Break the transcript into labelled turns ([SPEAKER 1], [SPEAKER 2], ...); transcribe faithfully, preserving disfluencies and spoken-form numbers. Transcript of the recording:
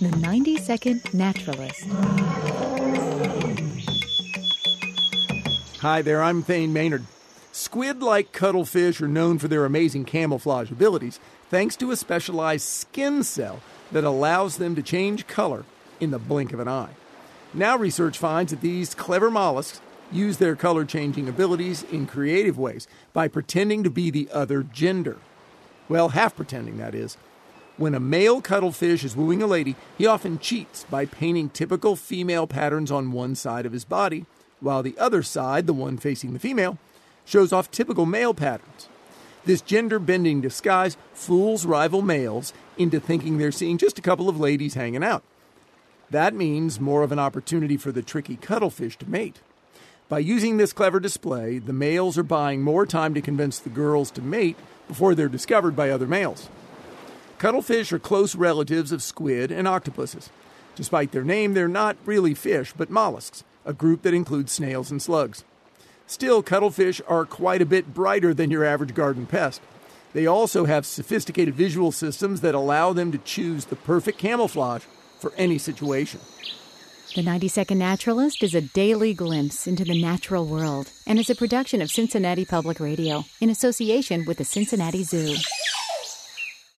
[SPEAKER 1] The ninety-second Naturalist.
[SPEAKER 2] Hi there, I'm Thane Maynard. Squid, like cuttlefish, are known for their amazing camouflage abilities, thanks to a specialized skin cell that allows them to change color in the blink of an eye. Now research finds that these clever mollusks use their color-changing abilities in creative ways by pretending to be the other gender. Well, half pretending, that is. When a male cuttlefish is wooing a lady, he often cheats by painting typical female patterns on one side of his body, while the other side, the one facing the female, shows off typical male patterns. This gender-bending disguise fools rival males into thinking they're seeing just a couple of ladies hanging out. That means more of an opportunity for the tricky cuttlefish to mate. By using this clever display, the males are buying more time to convince the girls to mate before they're discovered by other males. Cuttlefish are close relatives of squid and octopuses. Despite their name, they're not really fish, but mollusks, a group that includes snails and slugs. Still, cuttlefish are quite a bit brighter than your average garden pest. They also have sophisticated visual systems that allow them to choose the perfect camouflage for any situation.
[SPEAKER 1] The ninety-second Naturalist is a daily glimpse into the natural world and is a production of Cincinnati Public Radio in association with the Cincinnati Zoo.